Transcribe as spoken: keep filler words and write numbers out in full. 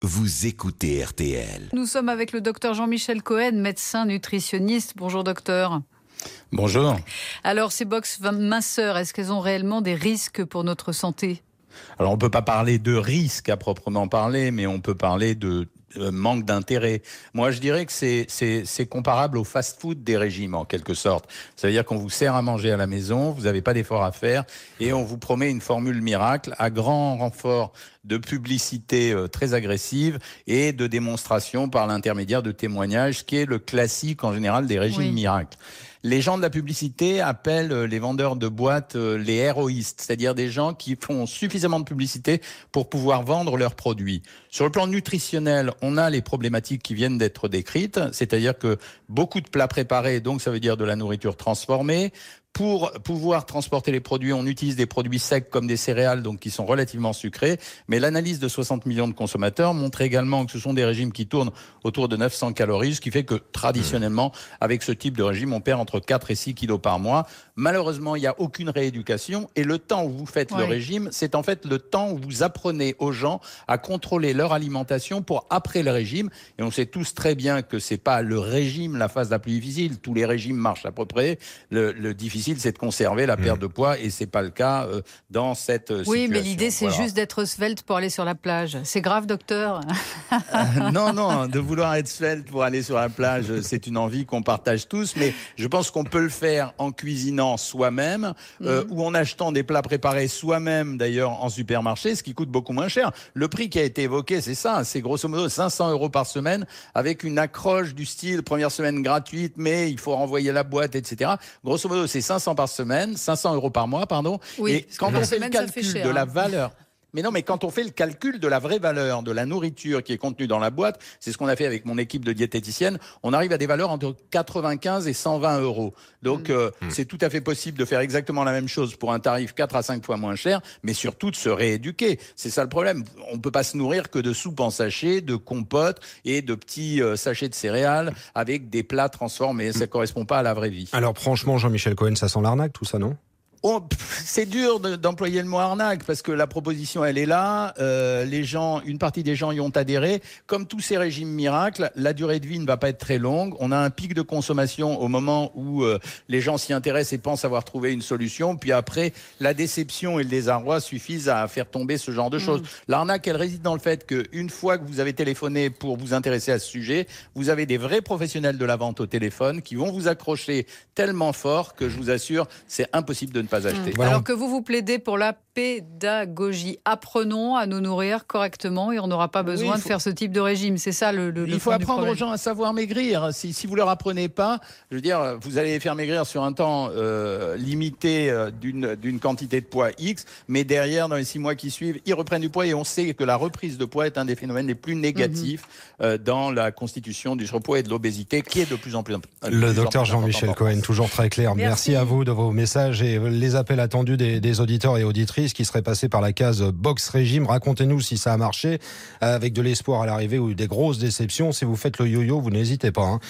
Vous écoutez R T L. Nous sommes avec le docteur Jean-Michel Cohen, médecin nutritionniste. Bonjour docteur. Bonjour. Alors ces box minceurs, est-ce qu'elles ont réellement des risques pour notre santé ? Alors on ne peut pas parler de risque à proprement parler, mais on peut parler de euh, manque d'intérêt. Moi je dirais que c'est, c'est, c'est comparable au fast-food des régimes en quelque sorte. Ça veut dire qu'on vous sert à manger à la maison, vous n'avez pas d'effort à faire et on vous promet une formule miracle à grand renfort de publicité euh, très agressive et de démonstration par l'intermédiaire de témoignages, ce qui est le classique en général des régimes oui. miracles. Les gens de la publicité appellent les vendeurs de boîtes les héroïstes, c'est-à-dire des gens qui font suffisamment de publicité pour pouvoir vendre leurs produits. Sur le plan nutritionnel, on a les problématiques qui viennent d'être décrites, c'est-à-dire que beaucoup de plats préparés, donc ça veut dire de la nourriture transformée. Pour pouvoir transporter les produits, on utilise des produits secs comme des céréales, donc qui sont relativement sucrés. Mais l'analyse de soixante millions de consommateurs montre également que ce sont des régimes qui tournent autour de neuf cents calories, ce qui fait que traditionnellement, avec ce type de régime, on perd entre quatre et six kilos par mois. Malheureusement, il n'y a aucune rééducation et le temps où vous faites ouais. le régime, c'est en fait le temps où vous apprenez aux gens à contrôler leur alimentation pour après le régime. Et on sait tous très bien que c'est pas le régime la phase la plus difficile. Tous les régimes marchent à peu près. Le, le difficile, c'est de conserver la perte mmh. de poids et c'est pas le cas euh, dans cette euh, oui, situation. Oui, mais l'idée, c'est voilà. juste d'être svelte pour aller sur la plage. C'est grave, docteur ? euh, Non, non, de vouloir être svelte pour aller sur la plage, c'est une envie qu'on partage tous, mais je pense qu'on peut le faire en cuisinant soi-même euh, mmh. ou en achetant des plats préparés soi-même, d'ailleurs, en supermarché, ce qui coûte beaucoup moins cher. Le prix qui a été évoqué, c'est ça, c'est grosso modo cinq cents euros par semaine avec une accroche du style première semaine gratuite, mais il faut renvoyer la boîte, et cetera. Grosso modo, c'est cinq cents par semaine, cinq cents euros par mois, pardon. Oui, et quand on fait le calcul cher, de hein. la valeur... Mais non, mais quand on fait le calcul de la vraie valeur de la nourriture qui est contenue dans la boîte, c'est ce qu'on a fait avec mon équipe de diététiciennes, on arrive à des valeurs entre quatre-vingt-quinze et cent vingt euros. Donc, mmh. euh, mmh. c'est tout à fait possible de faire exactement la même chose pour un tarif quatre à cinq fois moins cher, mais surtout de se rééduquer. C'est ça le problème. On ne peut pas se nourrir que de soupe en sachet, de compote et de petits euh, sachets de céréales avec des plats transformés. Ça ne correspond pas à la vraie vie. Alors franchement, Jean-Michel Cohen, ça sent l'arnaque tout ça, non ? Oh, c'est dur de, d'employer le mot arnaque parce que la proposition elle est là, euh, les gens, une partie des gens y ont adhéré. Comme tous ces régimes miracles, la durée de vie ne va pas être très longue. On a un pic de consommation au moment où euh, les gens s'y intéressent et pensent avoir trouvé une solution. Puis après, la déception et le désarroi suffisent à faire tomber ce genre de choses. Mmh. L'arnaque, elle réside dans le fait qu'une fois que vous avez téléphoné pour vous intéresser à ce sujet, vous avez des vrais professionnels de la vente au téléphone qui vont vous accrocher tellement fort que je vous assure, c'est impossible de ne pas acheter. Mmh. Alors que vous vous plaidez pour la pédagogie. Apprenons à nous nourrir correctement et on n'aura pas besoin oui, faut... de faire ce type de régime. C'est ça le, le Il faut apprendre aux gens à savoir maigrir. Si, si vous leur apprenez pas, je veux dire, vous allez les faire maigrir sur un temps euh, limité euh, d'une, d'une quantité de poids X, mais derrière, dans les six mois qui suivent, ils reprennent du poids et on sait que la reprise de poids est un des phénomènes les plus négatifs mmh. euh, dans la constitution du surpoids et de l'obésité qui est de plus en plus... Le docteur Jean-Michel Cohen, toujours très clair. Merci. Merci à vous de vos messages et les appels attendus des, des auditeurs et auditrices qui seraient passés par la case box régime. Racontez-nous si ça a marché avec de l'espoir à l'arrivée ou des grosses déceptions. Si vous faites le yo-yo, vous n'hésitez pas. Hein.